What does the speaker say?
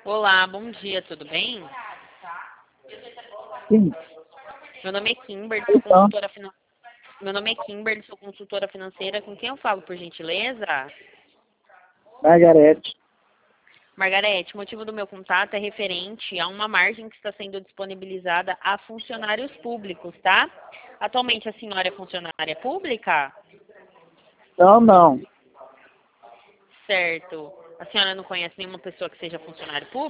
Olá, bom dia, tudo bem? Sim, Meu nome é Kimberly, então, sou consultora financeira. Com quem eu falo, por gentileza? Margarete. Margarete, o motivo do meu contato é referente a uma margem que está sendo disponibilizada a funcionários públicos, tá? Atualmente a senhora é funcionária pública? Não, não. Certo. A senhora não conhece nenhuma pessoa que seja funcionário público?